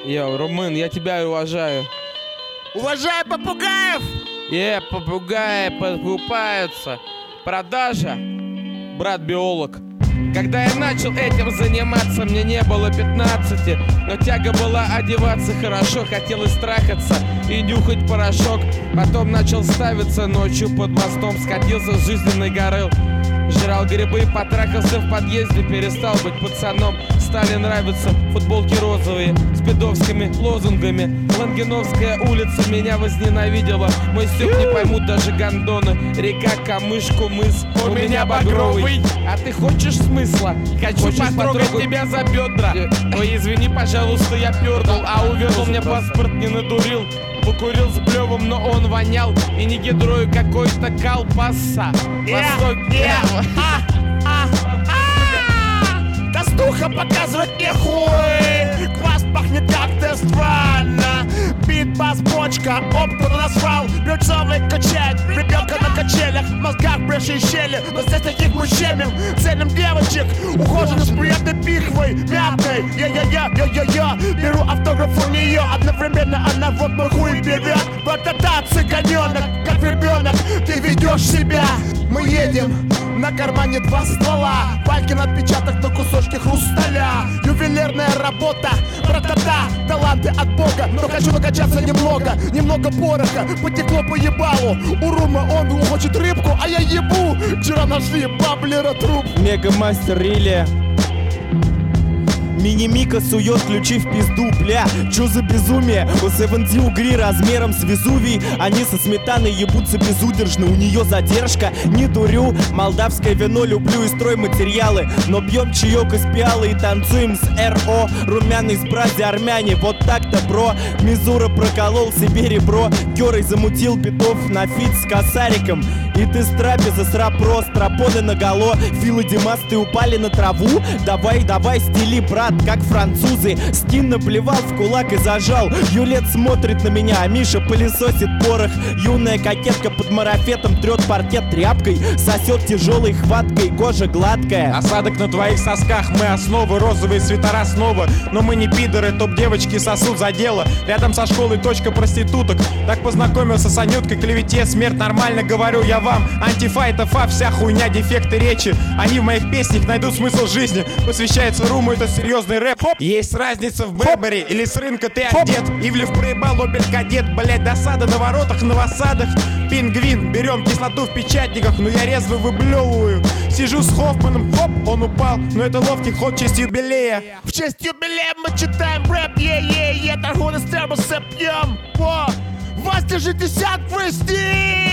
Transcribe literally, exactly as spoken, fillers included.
Йоу, Румын, я тебя уважаю. Уважаю попугаев! Е, попугаи подкупаются. Продажа, брат-биолог. Когда я начал этим заниматься, мне не было пятнадцати, но тяга была одеваться хорошо, хотелось трахаться и нюхать порошок. Потом начал ставиться ночью под мостом, скатился с жизненной горы. Жрал грибы, потрахался в подъезде, перестал быть пацаном. Стали нравиться футболки розовые с пидовскими лозунгами. Лангеновская улица меня возненавидела. Мой стёб не поймут даже гондоны. Река, камышку, мыс, у, у меня багровый. А ты хочешь смысла? Хочу хочешь потрогать, потрогать тебя за бедра. Ой, извини, пожалуйста, я пердал, а увернул мне паспорт не надурил. Покурил с блевом, но он вонял. И не гидрою какой-то колбаса. Восток, Толстуха показывает мне хуй. Квас пахнет как-то странно. Бит, бас, бочка, оп, кто-то назвал. Берцовый качает, ребенка на качелях. В мозгах бреши и щели, но здесь таких мы щемим. Целим девочек, ухожены с приятной пихвой мятной. Я-я-я, я-я-я, беру автограф у нее. Одновременно она вот мой хуй берет. Вот-та-та, цыганенок, как ребенок. Ты ведешь себя. Мы едем, на кармане два ствола. Валькин отпечаток на кусочке хрусталя. Ювелирная работа, братата, таланты от Бога. Но хочу накачаться немного, немного пороха потекло по ебалу. У Рума он хочет рыбку, а я ебу. Вчера нашли баблера труп. Мегамастер Риле. Мини-мика сует ключи в пизду, бля, чё за безумие? У Севенди угри размером с Везувий. Они со сметаной ебутся безудержно, у нее задержка, не дурю. Молдавское вино люблю и стройматериалы, но пьем чаек из пиалы и танцуем с эр о. Румяный с брази армяне, вот так-то, бро. Мизура проколол себе ребро, Кёрой замутил битов на фит с косариком. И ты с трапеза срапро, стропоны наголо. Фил и Димас, ты упали на траву? Давай, давай, стили, брат, как французы. Стин наплевал в кулак и зажал. Юлет смотрит на меня, а Миша пылесосит порох. Юная кокетка под марафетом трет паркет тряпкой. Сосет тяжелой хваткой, кожа гладкая. Осадок на твоих сосках, мы основы, розовые свитера снова. Но мы не пидоры, топ-девочки сосут за дело. Рядом со школой точка проституток. Так познакомился с Анюткой, клевете, смерть, нормально говорю я вам. Антифа это фа, вся хуйня, дефекты речи. Они в моих песнях найдут смысл жизни. Посвящается Руму, это серьезный рэп. Хоп. Есть разница в Бэбери или с рынка ты одет. Ивлев проебал, опель кадет, блять, досада на воротах, на васадах. Пингвин, берем кислоту в печатниках, но я резво выблевываю. Сижу с Хоффманом, хоп, он упал, но это ловкий ход в честь юбилея. В честь юбилея мы читаем рэп, е-е-е, торгуем с термоса пьем. Во, вас держитесь от гвоздей.